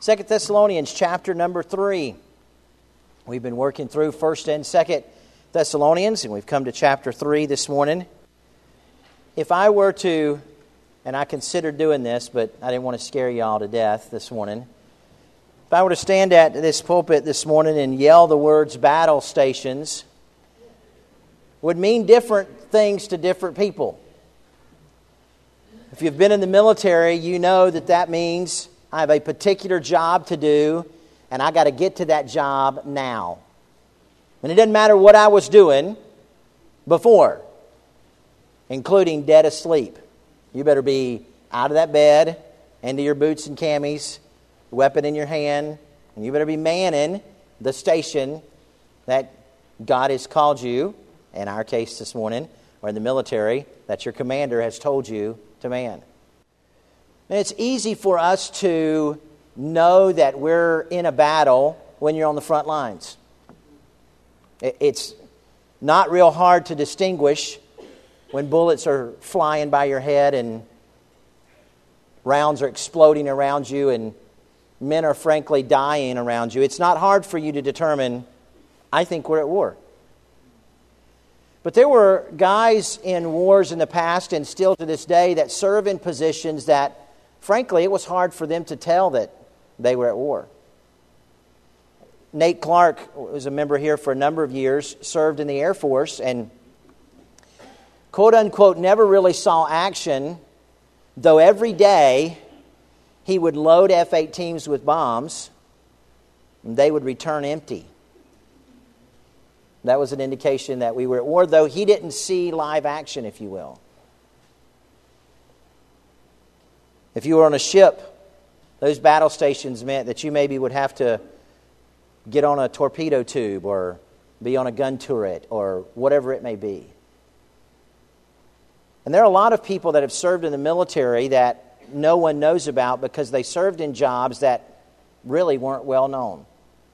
2 Thessalonians chapter number 3. We've been working through 1st and 2nd Thessalonians, and we've come to chapter 3 this morning. If I were to, and I considered doing this, but I didn't want to scare y'all to death this morning. If I were to stand at this pulpit this morning and yell the words battle stations, would mean different things to different people. If you've been in the military, you know that means I have a particular job to do, and I got to get to that job now. And it doesn't matter what I was doing before, including dead asleep. You better be out of that bed, into your boots and camis, weapon in your hand, and you better be manning the station that God has called you, in our case this morning, or in the military, that your commander has told you to man. And it's easy for us to know that we're in a battle when you're on the front lines. It's not real hard to distinguish when bullets are flying by your head and rounds are exploding around you and men are frankly dying around you. It's not hard for you to determine, I think we're at war. But there were guys in wars in the past and still to this day that serve in positions that, frankly, it was hard for them to tell that they were at war. Nate Clark was a member here for a number of years, served in the Air Force, and quote-unquote never really saw action, though every day he would load F-18s with bombs, and they would return empty. That was an indication that we were at war, though he didn't see live action, if you will. If you were on a ship, those battle stations meant that you maybe would have to get on a torpedo tube or be on a gun turret or whatever it may be. And there are a lot of people that have served in the military that no one knows about because they served in jobs that really weren't well known.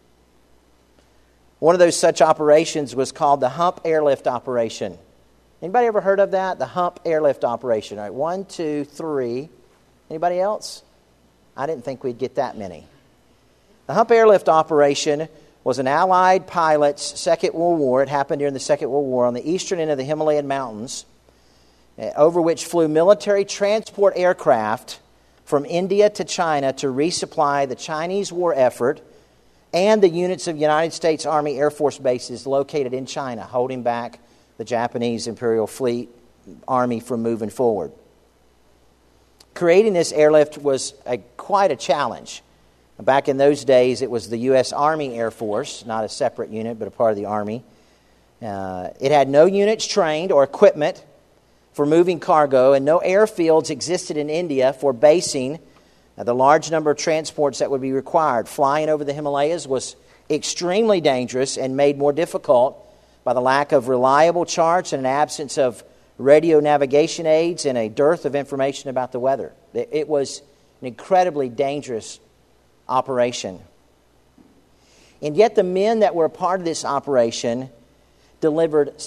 One of those such operations was called the Hump Airlift Operation. Anybody ever heard of that? The Hump Airlift Operation. All right, 1, 2, 3. Anybody else? I didn't think we'd get that many. The Hump Airlift Operation was an Allied pilot's Second World War. It happened during the Second World War on the eastern end of the Himalayan mountains, over which flew military transport aircraft from India to China to resupply the Chinese war effort and the units of United States Army Air Force bases located in China, holding back the Japanese Imperial Fleet Army from moving forward. Creating this airlift was quite a challenge. Back in those days, it was the U.S. Army Air Force, not a separate unit, but a part of the Army. It had no units trained or equipment for moving cargo, and no airfields existed in India for basing the large number of transports that would be required. Flying over the Himalayas was extremely dangerous and made more difficult by the lack of reliable charts and an absence of radio navigation aids and a dearth of information about the weather. It was an incredibly dangerous operation. And yet the men that were a part of this operation delivered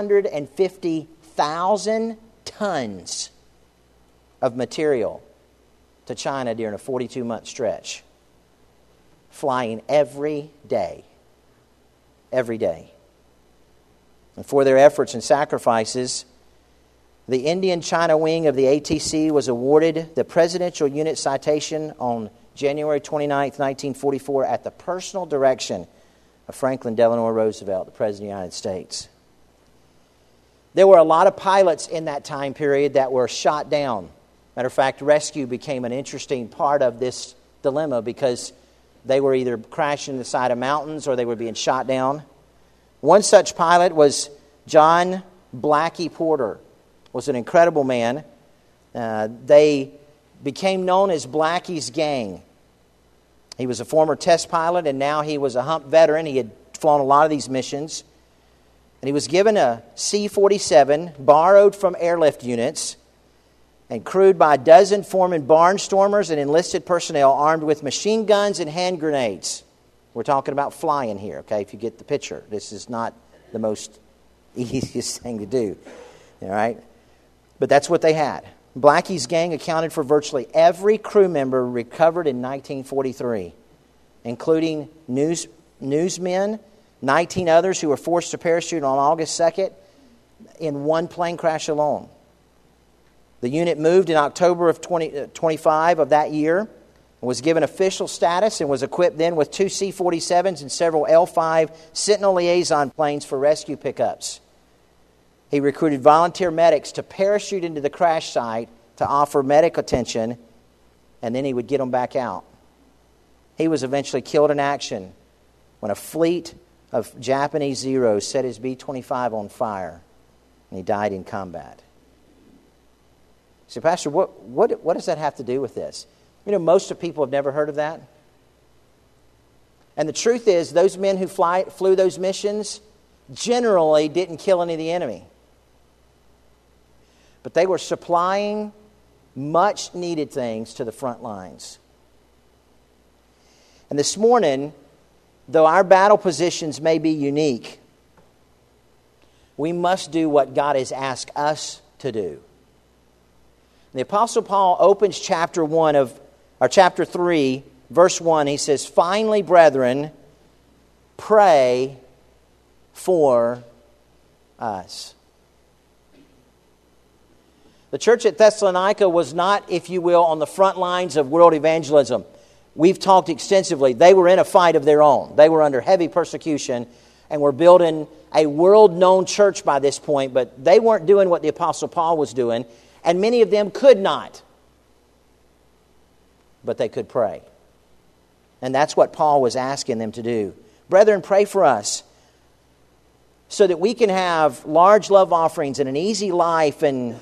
650,000 tons of material to China during a 42-month stretch, flying every day. Every day. And for their efforts and sacrifices, the Indian-China wing of the ATC was awarded the Presidential Unit Citation on January 29, 1944, at the personal direction of Franklin Delano Roosevelt, the President of the United States. There were a lot of pilots in that time period that were shot down. Matter of fact, rescue became an interesting part of this dilemma because they were either crashing in the side of mountains or they were being shot down. One such pilot was John Blackie Porter. Was an incredible man. They became known as Blackie's Gang. He was a former test pilot and now he was a Hump veteran. He had flown a lot of these missions. And he was given a C-47 borrowed from airlift units and crewed by a dozen foreman barnstormers and enlisted personnel armed with machine guns and hand grenades. We're talking about flying here, okay, if you get the picture. This is not the most easiest thing to do, all right? But that's what they had. Blackie's gang accounted for virtually every crew member recovered in 1943, including newsmen, 19 others who were forced to parachute on August 2nd in one plane crash alone. The unit moved in October of 25 of that year, was given official status, and was equipped then with 2 C-47s and several L-5 Sentinel liaison planes for rescue pickups. He recruited volunteer medics to parachute into the crash site to offer medic attention, and then he would get them back out. He was eventually killed in action when a fleet of Japanese Zeros set his B-25 on fire, and he died in combat. So, Pastor, what does that have to do with this? You know, most of people have never heard of that. And the truth is, those men who flew those missions generally didn't kill any of the enemy. But they were supplying much needed things to the front lines. And this morning, though our battle positions may be unique, we must do what God has asked us to do. The Apostle Paul opens chapter 3, verse 1. He says, "Finally, brethren, pray for us." The church at Thessalonica was not, if you will, on the front lines of world evangelism. We've talked extensively. They were in a fight of their own. They were under heavy persecution and were building a world-known church by this point, but they weren't doing what the Apostle Paul was doing, and many of them could not. But they could pray. And that's what Paul was asking them to do. Brethren, pray for us so that we can have large love offerings and an easy life. And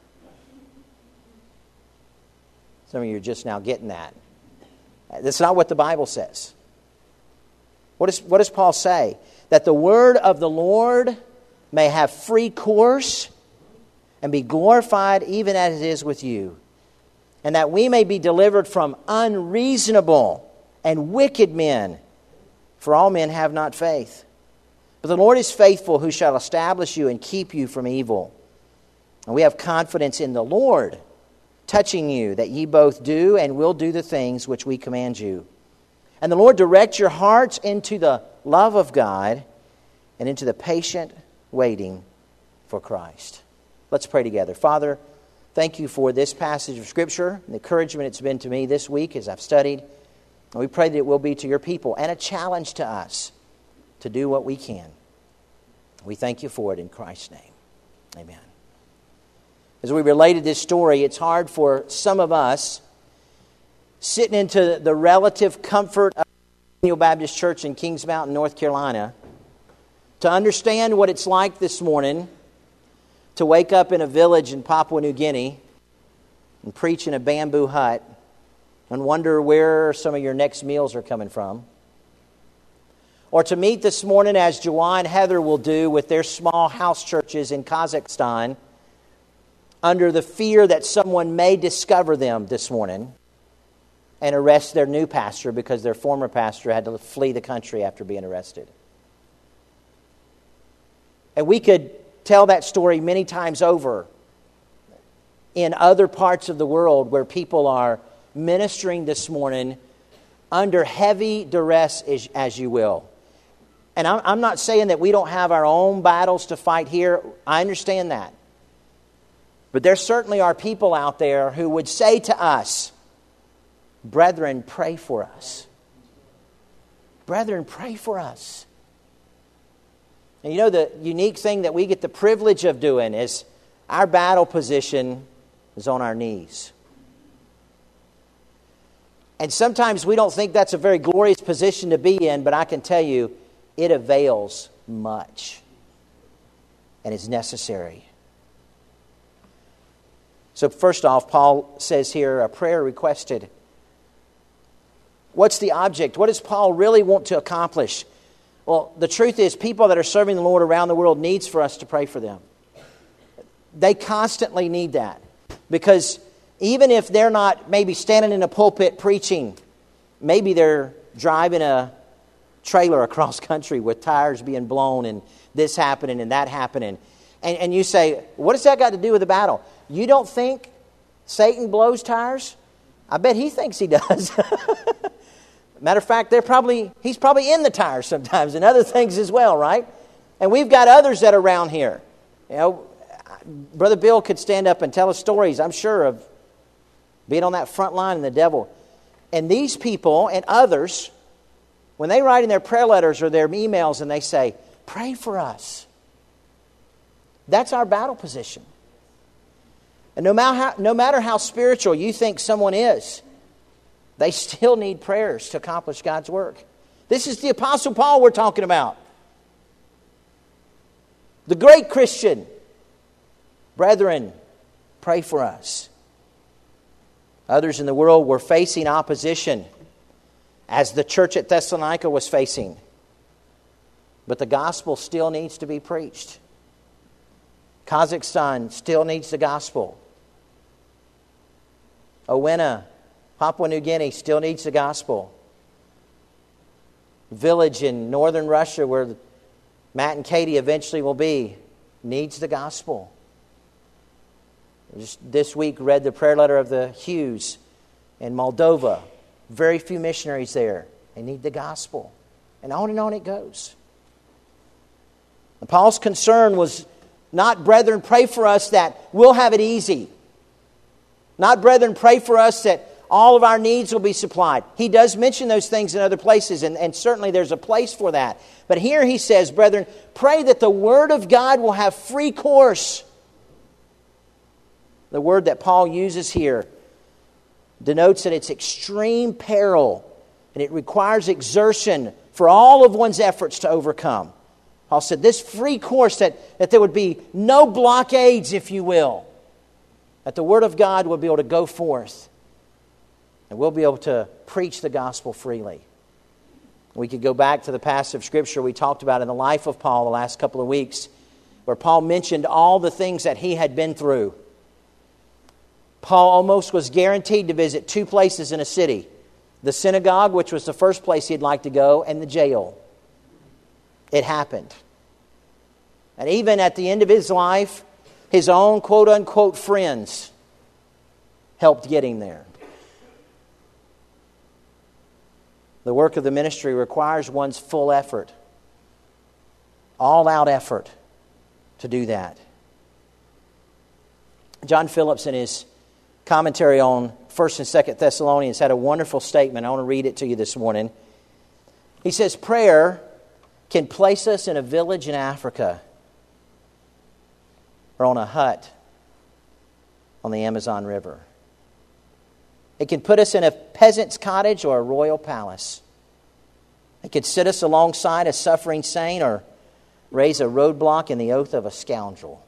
some of you are just now getting that. That's not what the Bible says. What does Paul say? That the word of the Lord may have free course and be glorified even as it is with you. And that we may be delivered from unreasonable and wicked men. For all men have not faith. But the Lord is faithful, who shall establish you and keep you from evil. And we have confidence in the Lord, touching you, that ye both do and will do the things which we command you. And the Lord direct your hearts into the love of God and into the patient waiting for Christ. Let's pray together. Father, thank you for this passage of Scripture and the encouragement it's been to me this week as I've studied. And we pray that it will be to your people and a challenge to us to do what we can. We thank you for it in Christ's name. Amen. As we related this story, it's hard for some of us, sitting into the relative comfort of Emmanuel Baptist Church in Kings Mountain, North Carolina, to understand what it's like this morning to wake up in a village in Papua New Guinea and preach in a bamboo hut and wonder where some of your next meals are coming from. Or to meet this morning, as Joanne and Heather will do with their small house churches in Kazakhstan, under the fear that someone may discover them this morning and arrest their new pastor because their former pastor had to flee the country after being arrested. And we could tell that story many times over in other parts of the world where people are ministering this morning under heavy duress, as you will. And I'm not saying that we don't have our own battles to fight here. I understand that. But there certainly are people out there who would say to us, "Brethren, pray for us. Brethren, pray for us." And you know, the unique thing that we get the privilege of doing is our battle position is on our knees. And sometimes we don't think that's a very glorious position to be in, but I can tell you, it avails much and is necessary. So first off, Paul says here, a prayer requested. What's the object? What does Paul really want to accomplish? Well, the truth is, people that are serving the Lord around the world needs for us to pray for them. They constantly need that. Because even if they're not maybe standing in a pulpit preaching, maybe they're driving a trailer across country with tires being blown and this happening and that happening. And you say, what has that got to do with the battle? You don't think Satan blows tires? I bet he thinks he does. Matter of fact, he's probably in the tires sometimes and other things as well, right? And we've got others that are around here. You know, Brother Bill could stand up and tell us stories, I'm sure, of being on that front line and the devil. And these people and others, when they write in their prayer letters or their emails and they say, pray for us, that's our battle position. And no matter how spiritual you think someone is, they still need prayers to accomplish God's work. This is the Apostle Paul we're talking about. The great Christian. Brethren, pray for us. Others in the world were facing opposition, as the church at Thessalonica was facing. But the gospel still needs to be preached. Kazakhstan still needs the gospel. Owena, Papua New Guinea still needs the gospel. Village in northern Russia where Matt and Katie eventually will be needs the gospel. Just this week read the prayer letter of the Hughes in Moldova. Very few missionaries there. They need the gospel. And on it goes. And Paul's concern was not, brethren, pray for us that we'll have it easy. Not, brethren, pray for us that all of our needs will be supplied. He does mention those things in other places, and certainly there's a place for that. But here he says, brethren, pray that the Word of God will have free course. The word that Paul uses here denotes that it's extreme peril, and it requires exertion for all of one's efforts to overcome. Paul said this free course, that there would be no blockades, if you will, that the Word of God will be able to go forth, and we'll be able to preach the gospel freely. We could go back to the passage of Scripture we talked about in the life of Paul the last couple of weeks, where Paul mentioned all the things that he had been through. Paul almost was guaranteed to visit two places in a city. The synagogue, which was the first place he'd like to go, and the jail. It happened. And even at the end of his life, his own quote-unquote friends helped get him there. The work of the ministry requires one's full effort. All-out effort to do that. John Phillips, in his commentary on 1st and 2nd Thessalonians, had a wonderful statement. I want to read it to you this morning. He says, prayer can place us in a village in Africa or on a hut on the Amazon River. It can put us in a peasant's cottage or a royal palace. It could sit us alongside a suffering saint or raise a roadblock in the oath of a scoundrel.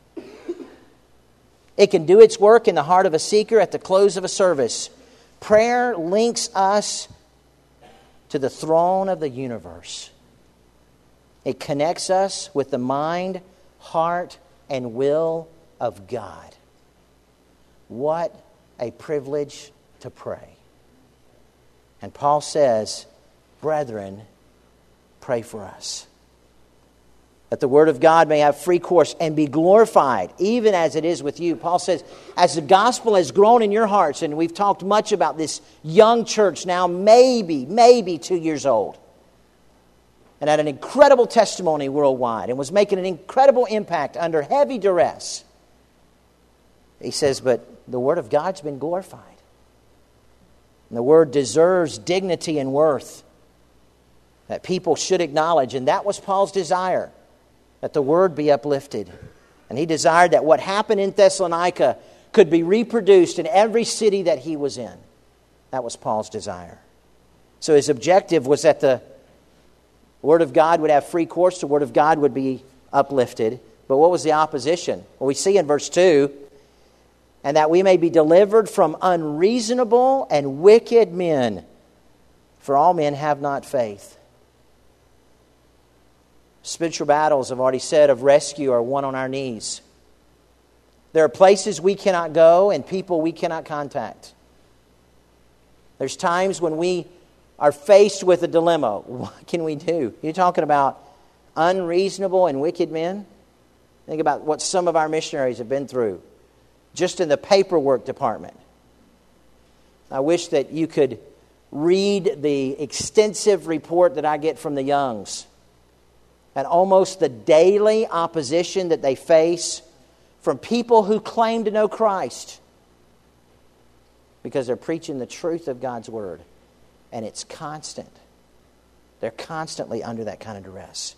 It can do its work in the heart of a seeker at the close of a service. Prayer links us to the throne of the universe. It connects us with the mind, heart, and will of God. What a privilege to pray. And Paul says, brethren, pray for us. That the Word of God may have free course and be glorified, even as it is with you. Paul says, as the gospel has grown in your hearts, and we've talked much about this young church now, maybe 2 years old, and had an incredible testimony worldwide, and was making an incredible impact under heavy duress. He says, but the Word of God's been glorified. And the Word deserves dignity and worth that people should acknowledge. And that was Paul's desire, that the Word be uplifted. And he desired that what happened in Thessalonica could be reproduced in every city that he was in. That was Paul's desire. So his objective was that the Word of God would have free course, the Word of God would be uplifted. But what was the opposition? Well, we see in verse 2, and that we may be delivered from unreasonable and wicked men, for all men have not faith. Spiritual battles, I've already said, of rescue are won on our knees. There are places we cannot go and people we cannot contact. There's times when we are faced with a dilemma. What can we do? You're talking about unreasonable and wicked men? Think about what some of our missionaries have been through just in the paperwork department. I wish that you could read the extensive report that I get from the Youngs and almost the daily opposition that they face from people who claim to know Christ because they're preaching the truth of God's Word. And it's constant. They're constantly under that kind of duress.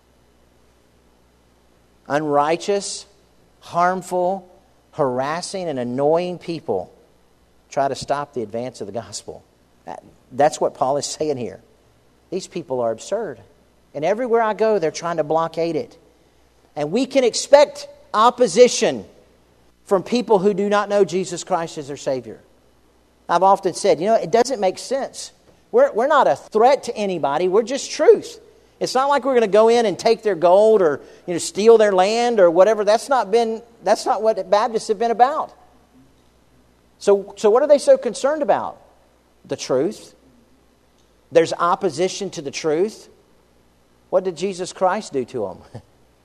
Unrighteous, harmful, harassing, and annoying people try to stop the advance of the gospel. That's what Paul is saying here. These people are absurd. And everywhere I go, they're trying to blockade it. And we can expect opposition from people who do not know Jesus Christ as their Savior. I've often said, it doesn't make sense. We're not a threat to anybody. We're just truth. It's not like we're going to go in and take their gold or steal their land or whatever. That's not what Baptists have been about. So what are they so concerned about? The truth. There's opposition to the truth. What did Jesus Christ do to them?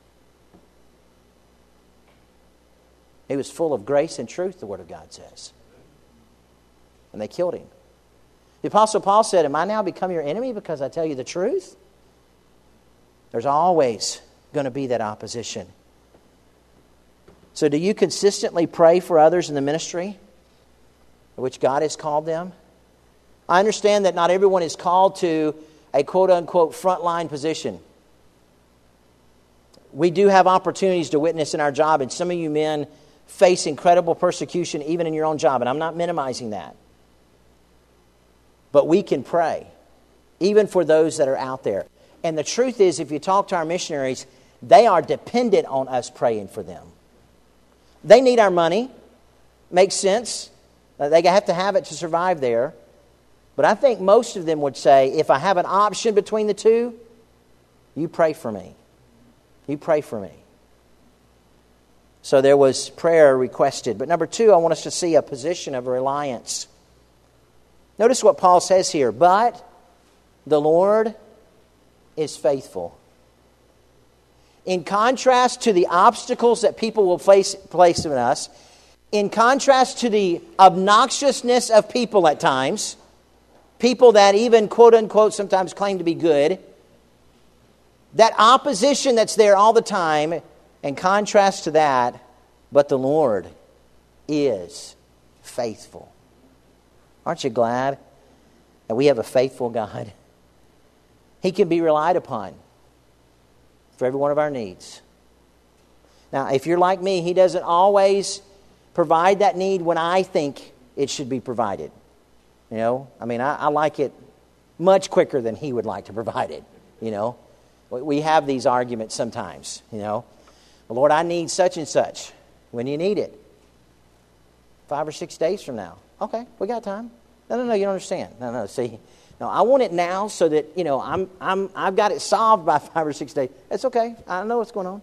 He was full of grace and truth, the Word of God says. And they killed him. The Apostle Paul said, "Am I now become your enemy because I tell you the truth?" There's always going to be that opposition. So do you consistently pray for others in the ministry which God has called them? I understand that not everyone is called to a quote-unquote frontline position. We do have opportunities to witness in our job, and some of you men face incredible persecution even in your own job, and I'm not minimizing that. But we can pray, even for those that are out there. And the truth is, if you talk to our missionaries, they are dependent on us praying for them. They need our money. Makes sense. They have to have it to survive there. But I think most of them would say, if I have an option between the two, you pray for me. You pray for me. So there was prayer requested. But number two, I want us to see a position of reliance. Notice what Paul says here. But the Lord is faithful. In contrast to the obstacles that people will place in us, in contrast to the obnoxiousness of people at times, people that even quote-unquote sometimes claim to be good, that opposition that's there all the time, in contrast to that, but the Lord is faithful. Aren't you glad that we have a faithful God? He can be relied upon for every one of our needs. Now, if you're like me, He doesn't always provide that need when I think it should be provided. I like it much quicker than He would like to provide it. We have these arguments sometimes. Well, Lord, I need such and such. When do you need it? 5 or 6 days from now. Okay, we got time. No, you don't understand. No, see. No, I want it now so that, I've got it solved by 5 or 6 days. It's okay. I know what's going on.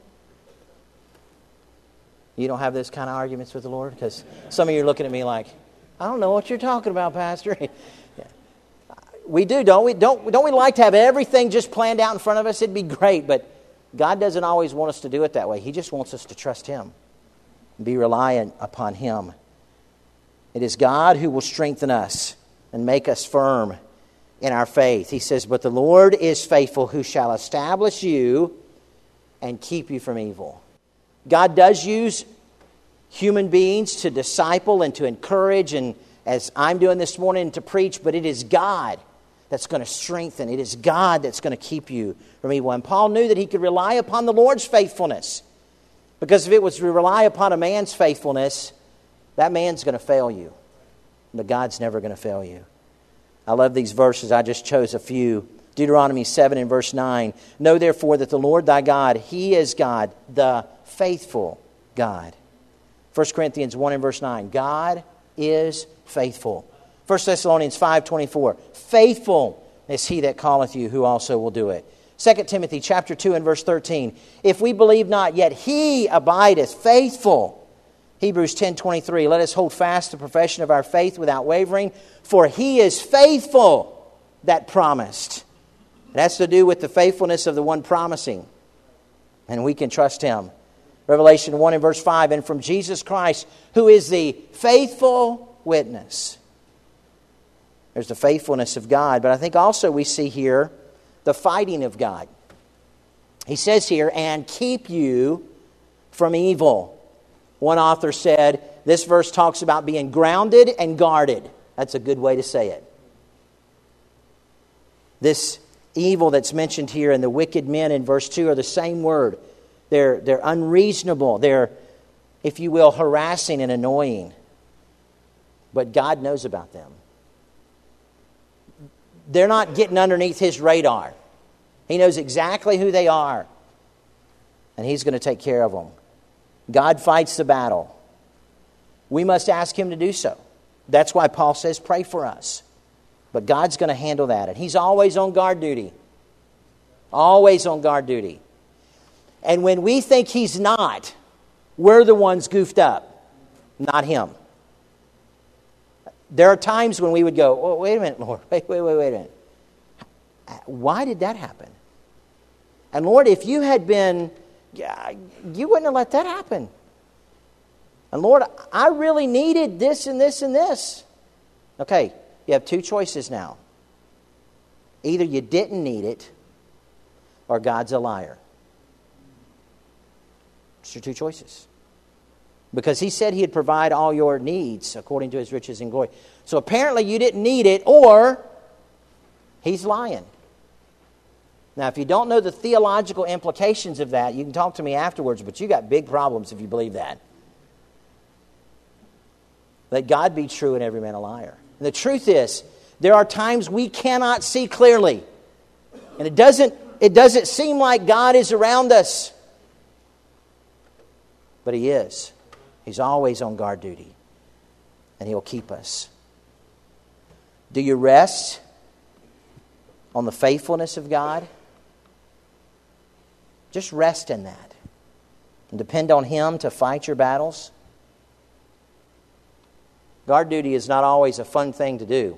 You don't have those kind of arguments with the Lord? Because some of you are looking at me like, I don't know what you're talking about, Pastor. Yeah. We do, don't we? Don't we like to have everything just planned out in front of us? It'd be great, but God doesn't always want us to do it that way. He just wants us to trust Him and be reliant upon Him. It is God who will strengthen us and make us firm in our faith. He says, but the Lord is faithful, who shall establish you and keep you from evil. God does use human beings to disciple and to encourage, and as I'm doing this morning, to preach, but it is God that's going to strengthen. It is God that's going to keep you from evil. And Paul knew that he could rely upon the Lord's faithfulness, because if it was to rely upon a man's faithfulness, that man's going to fail you. But God's never going to fail you. I love these verses. I just chose a few. Deuteronomy 7 and verse 9. Know therefore that the Lord thy God, He is God, the faithful God. 1 Corinthians 1 and verse 9. God is faithful. 1 Thessalonians 5:24. Faithful is He that calleth you, who also will do it. 2 Timothy chapter 2 and verse 13. If we believe not, yet He abideth faithful. Hebrews 10:23. Let us hold fast the profession of our faith without wavering, for He is faithful that promised. It has to do with the faithfulness of the one promising, and we can trust Him. Revelation 1 and verse 5. And from Jesus Christ, who is the faithful witness. There's the faithfulness of God. But I think also we see here the fighting of God. He says here, and keep you from evil. One author said, this verse talks about being grounded and guarded. That's a good way to say it. This evil that's mentioned here and the wicked men in verse 2 are the same word. They're unreasonable. They're, if you will, harassing and annoying. But God knows about them. They're not getting underneath His radar. He knows exactly who they are. And He's going to take care of them. God fights the battle. We must ask Him to do so. That's why Paul says, pray for us. But God's going to handle that. And He's always on guard duty. Always on guard duty. And when we think He's not, we're the ones goofed up, not Him. There are times when we would go, oh, wait a minute, Lord. Wait a minute. Why did that happen? And Lord, if you had been, you wouldn't have let that happen. And Lord, I really needed this and this and this. Okay, you have two choices now. Either you didn't need it, or God's a liar. It's your two choices. Because He said He'd provide all your needs according to His riches and glory. So apparently you didn't need it, or He's lying. Now, if you don't know the theological implications of that, you can talk to me afterwards, but you got big problems if you believe that. Let God be true and every man a liar. And the truth is, there are times we cannot see clearly. And it doesn't seem like God is around us. But He is. He's always on guard duty. And He'll keep us. Do you rest on the faithfulness of God? Just rest in that. And depend on Him to fight your battles. Guard duty is not always a fun thing to do.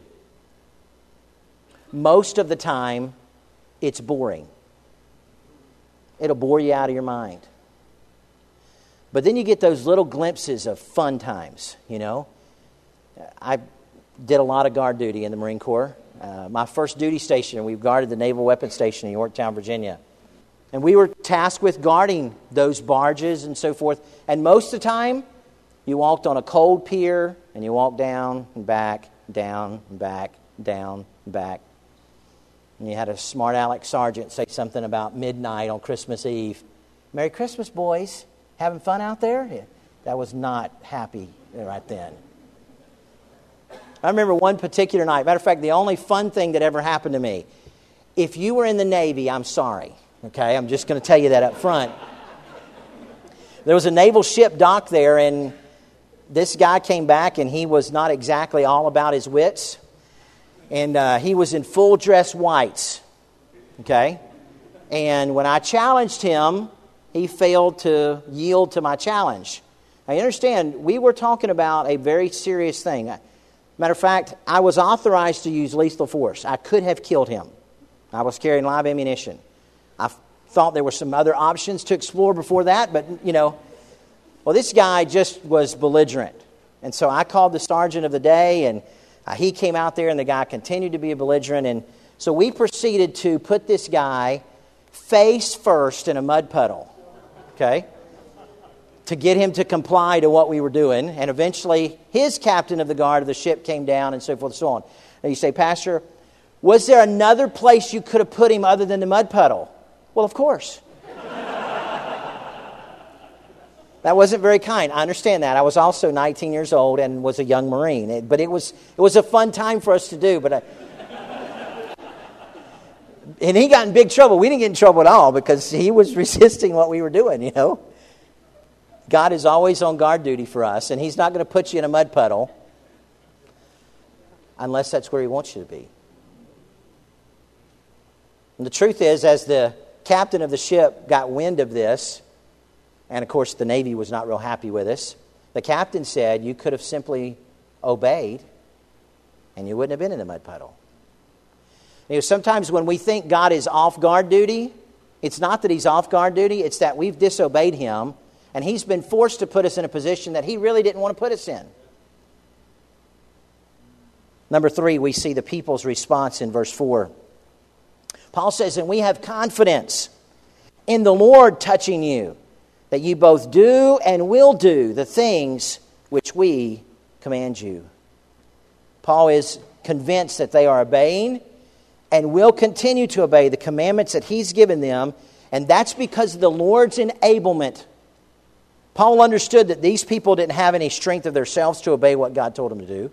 Most of the time, it's boring. It'll bore you out of your mind. But then you get those little glimpses of fun times, you know. I did a lot of guard duty in the Marine Corps. My first duty station, we guarded the Naval Weapons Station in Yorktown, Virginia. And we were tasked with guarding those barges and so forth. And most of the time, you walked on a cold pier, and you walked down and back, down and back, down and back. And you had a smart aleck sergeant say something about midnight on Christmas Eve. Merry Christmas, boys. Having fun out there? Yeah, that was not happy right then. I remember one particular night. Matter of fact, the only fun thing that ever happened to me. If you were in the Navy, I'm sorry. Okay, I'm just going to tell you that up front. There was a naval ship docked there, and this guy came back, and he was not exactly all about his wits. And he was in full dress whites. Okay? And when I challenged him, he failed to yield to my challenge. Now, you understand, we were talking about a very serious thing. Matter of fact, I was authorized to use lethal force. I could have killed him. I was carrying live ammunition. I thought there were some other options to explore before that, but, you know, well, this guy just was belligerent. And so I called the sergeant of the day, and he came out there, and the guy continued to be a belligerent. And so we proceeded to put this guy face first in a mud puddle, okay, to get him to comply to what we were doing. And eventually, his captain of the guard of the ship came down and so forth and so on. And you say, Pastor, was there another place you could have put him other than the mud puddle? Well, of course. That wasn't very kind. I understand that. I was also 19 years old and was a young Marine. But it was a fun time for us to do. And he got in big trouble. We didn't get in trouble at all because he was resisting what we were doing, you know. God is always on guard duty for us, and He's not going to put you in a mud puddle unless that's where He wants you to be. And the truth is, as the captain of the ship got wind of this, and of course the Navy was not real happy with us, the captain said, you could have simply obeyed, and you wouldn't have been in the mud puddle. You know, sometimes when we think God is off guard duty, it's not that He's off guard duty, it's that we've disobeyed Him, and He's been forced to put us in a position that He really didn't want to put us in. Number 3, we see the people's response in verse 4. Paul says, and we have confidence in the Lord touching you, that you both do and will do the things which we command you. Paul is convinced that they are obeying and will continue to obey the commandments that he's given them, and that's because of the Lord's enablement. Paul understood that these people didn't have any strength of themselves to obey what God told them to do.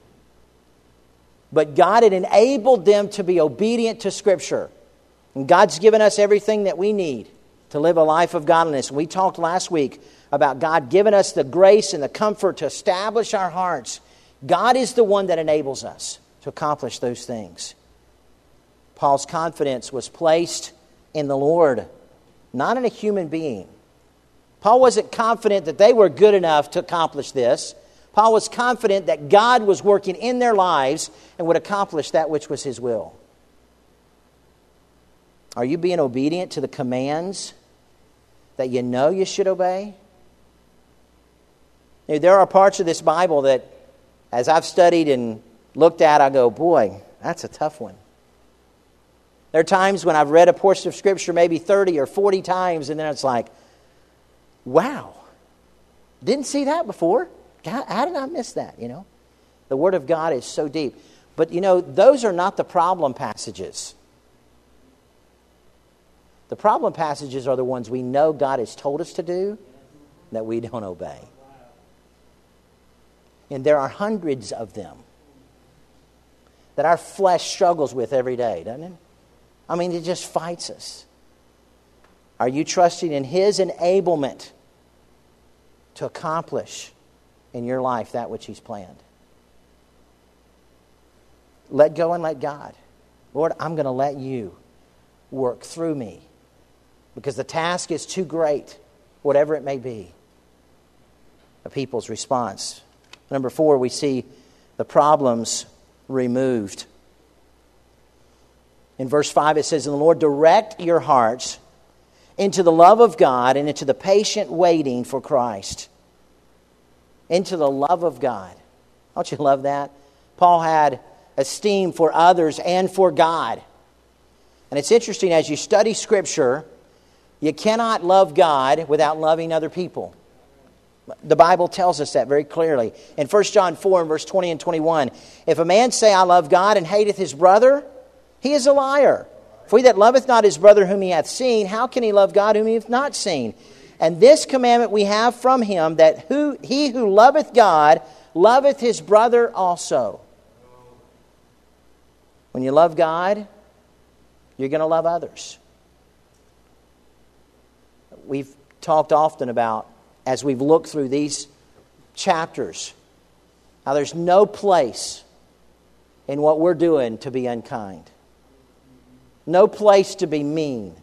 But God had enabled them to be obedient to Scripture. And God's given us everything that we need to live a life of godliness. We talked last week about God giving us the grace and the comfort to establish our hearts. God is the one that enables us to accomplish those things. Paul's confidence was placed in the Lord, not in a human being. Paul wasn't confident that they were good enough to accomplish this. Paul was confident that God was working in their lives and would accomplish that which was His will. Are you being obedient to the commands that you know you should obey? There are parts of this Bible that, as I've studied and looked at, I go, boy, that's a tough one. There are times when I've read a portion of Scripture maybe 30 or 40 times, and then it's like, wow, didn't see that before. God, how did I miss that, The Word of God is so deep. But, those are not the problem passages. The problem passages are the ones we know God has told us to do that we don't obey. And there are hundreds of them that our flesh struggles with every day, doesn't it? I mean, it just fights us. Are you trusting in His enablement to accomplish in your life that which He's planned? Let go and let God. Lord, I'm going to let you work through me because the task is too great, whatever it may be. A people's response. Number 4, we see the problems removed. In verse 5 it says, and the Lord direct your hearts into the love of God and into the patient waiting for Christ. Into the love of God. Don't you love that? Paul had esteem for others and for God. And it's interesting, as you study Scripture, you cannot love God without loving other people. The Bible tells us that very clearly. In 1 John 4 and verse 20 and 21, if a man say, I love God, and hateth his brother, he is a liar. For he that loveth not his brother whom he hath seen, how can he love God whom he hath not seen? And this commandment we have from him, that he who loveth God loveth his brother also. When you love God, you're going to love others. We've talked often about, as we've looked through these chapters, how there's no place in what we're doing to be unkind. No place to be mean.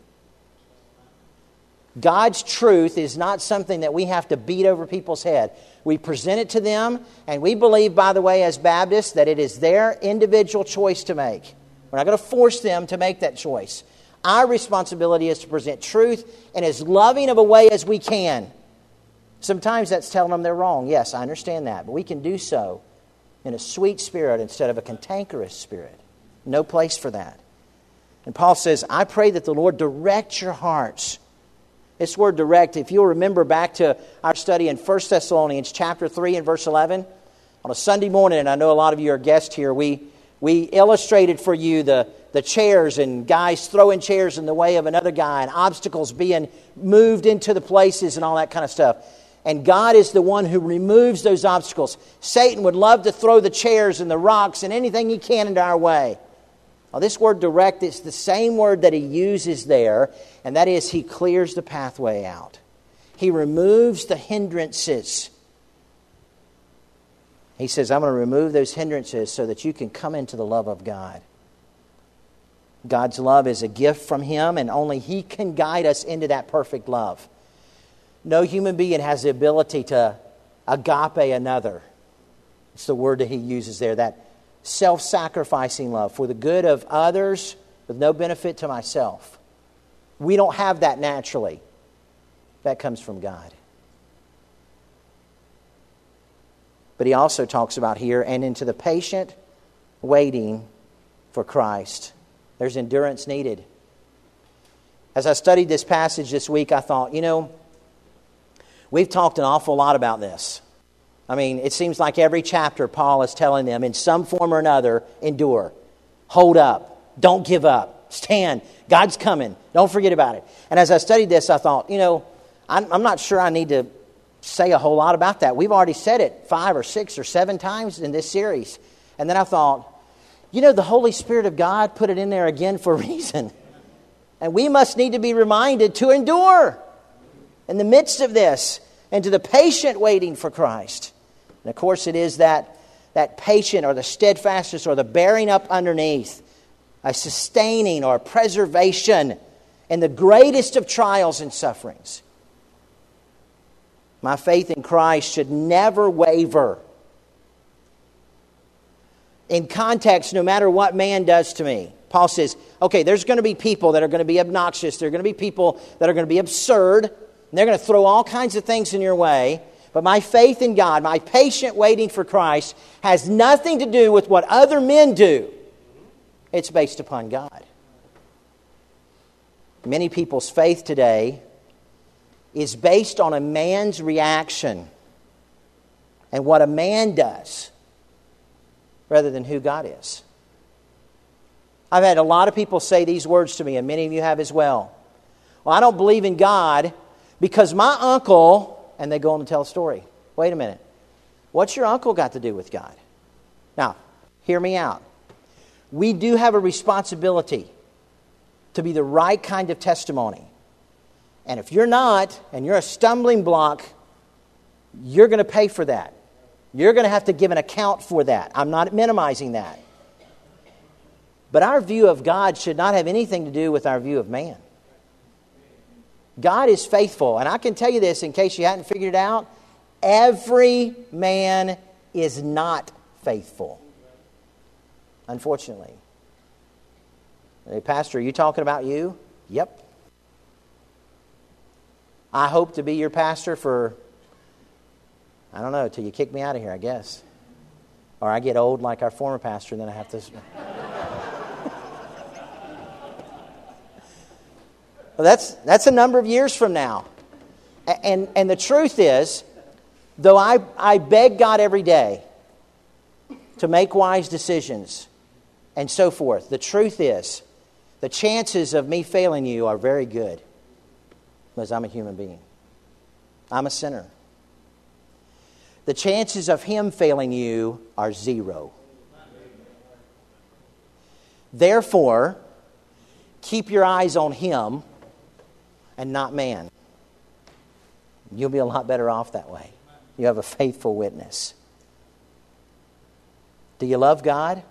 God's truth is not something that we have to beat over people's head. We present it to them, and we believe, by the way, as Baptists, that it is their individual choice to make. We're not going to force them to make that choice. Our responsibility is to present truth in as loving of a way as we can. Sometimes that's telling them they're wrong. Yes, I understand that. But we can do so in a sweet spirit instead of a cantankerous spirit. No place for that. And Paul says, I pray that the Lord direct your hearts. This word direct, if you'll remember back to our study in 1 Thessalonians chapter 3 and verse 11, on a Sunday morning, and I know a lot of you are guests here, we illustrated for you the chairs and guys throwing chairs in the way of another guy and obstacles being moved into the places and all that kind of stuff. And God is the one who removes those obstacles. Satan would love to throw the chairs and the rocks and anything he can into our way. Well, this word direct is the same word that he uses there, and that is he clears the pathway out. He removes the hindrances. He says, I'm going to remove those hindrances so that you can come into the love of God. God's love is a gift from Him, and only He can guide us into that perfect love. No human being has the ability to agape another. It's the word that he uses there, that self-sacrificing love for the good of others with no benefit to myself. We don't have that naturally. That comes from God. But he also talks about here, and into the patient waiting for Christ. There's endurance needed. As I studied this passage this week, I thought, we've talked an awful lot about this. I mean, it seems like every chapter Paul is telling them in some form or another, endure, hold up, don't give up, stand, God's coming, don't forget about it. And as I studied this, I thought, I'm not sure I need to say a whole lot about that. We've already said it 5 or 6 or 7 times in this series. And then I thought, the Holy Spirit of God put it in there again for a reason. And we must need to be reminded to endure in the midst of this and to the patient waiting for Christ. And of course it is that patient or the steadfastness or the bearing up underneath, a sustaining or preservation in the greatest of trials and sufferings. My faith in Christ should never waver. In context, no matter what man does to me. Paul says, okay, there's going to be people that are going to be obnoxious. There are going to be people that are going to be absurd. And they're going to throw all kinds of things in your way. But my faith in God, my patient waiting for Christ, has nothing to do with what other men do. It's based upon God. Many people's faith today is based on a man's reaction and what a man does, rather than who God is. I've had a lot of people say these words to me, and many of you have as well. Well, I don't believe in God because my uncle, and they go on to tell a story. Wait a minute. What's your uncle got to do with God? Now, hear me out. We do have a responsibility to be the right kind of testimony. And if you're not, and you're a stumbling block, you're going to pay for that. You're going to have to give an account for that. I'm not minimizing that. But our view of God should not have anything to do with our view of man. God is faithful. And I can tell you this in case you hadn't figured it out. Every man is not faithful. Unfortunately. Hey, Pastor, are you talking about you? Yep. I hope to be your pastor for, I don't know, till you kick me out of here, I guess. Or I get old like our former pastor, and then I have to... Well, that's a number of years from now. And the truth is, though I beg God every day to make wise decisions and so forth, the truth is, the chances of me failing you are very good because I'm a human being. I'm a sinner. The chances of Him failing you are 0. Therefore, keep your eyes on Him and not man. You'll be a lot better off that way. You have a faithful witness. Do you love God?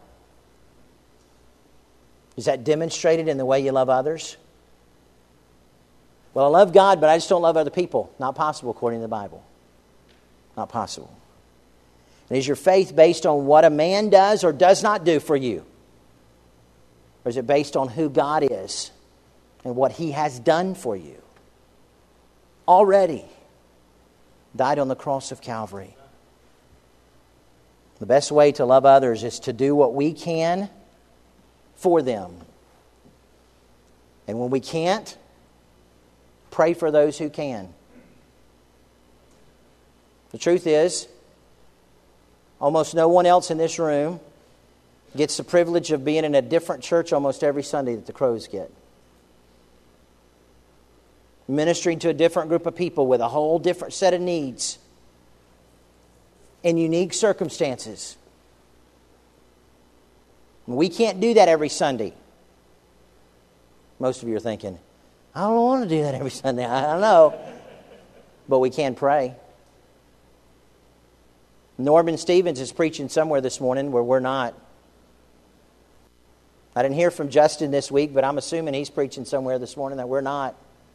Is that demonstrated in the way you love others? Well, I love God, but I just don't love other people. Not possible according to the Bible. Not possible. And is your faith based on what a man does or does not do for you? Or is it based on who God is and what He has done for you? Already died on the cross of Calvary. The best way to love others is to do what we can for them. And when we can't, pray for those who can. The truth is, almost no one else in this room gets the privilege of being in a different church almost every Sunday that the Crows get. Ministering to a different group of people with a whole different set of needs in unique circumstances. We can't do that every Sunday. Most of you are thinking, I don't want to do that every Sunday. I don't know. But we can pray. Norman Stevens is preaching somewhere this morning where we're not. I didn't hear from Justin this week, but I'm assuming he's preaching somewhere this morning that we're not.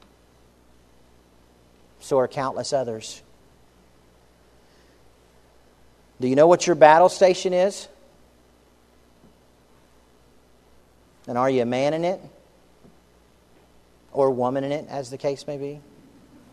So are countless others. Do you know what your battle station is? And are you a man in it? Or a woman in it, as the case may be?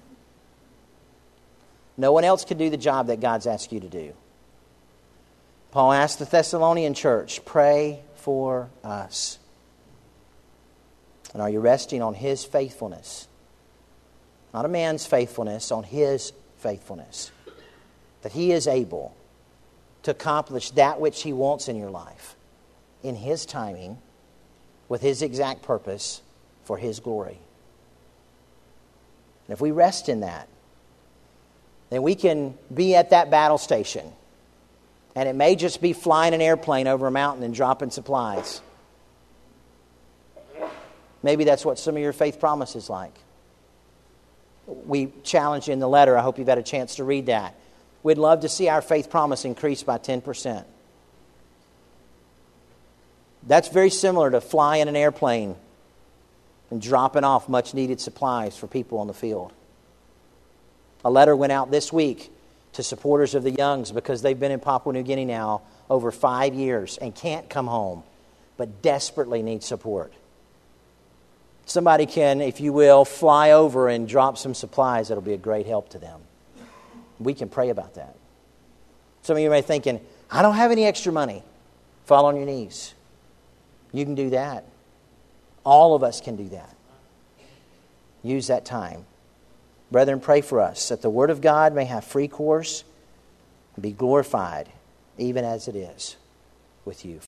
No one else can do the job that God's asked you to do. Paul asked the Thessalonian church, pray for us. And are you resting on His faithfulness? Not a man's faithfulness, on His faithfulness. That He is able to accomplish that which He wants in your life, in His timing, with His exact purpose, for His glory. And if we rest in that, then we can be at that battle station. And it may just be flying an airplane over a mountain and dropping supplies. Maybe that's what some of your faith promise is like. We challenge you in the letter. I hope you've had a chance to read that. We'd love to see our faith promise increase by 10%. That's very similar to flying an airplane and dropping off much needed supplies for people on the field. A letter went out this week to supporters of the Youngs because they've been in Papua New Guinea now over 5 years and can't come home, but desperately need support. Somebody can, if you will, fly over and drop some supplies. That'll be a great help to them. We can pray about that. Some of you may be thinking, I don't have any extra money. Fall on your knees. You can do that. All of us can do that. Use that time. Brethren, pray for us that the Word of God may have free course and be glorified, even as it is with you.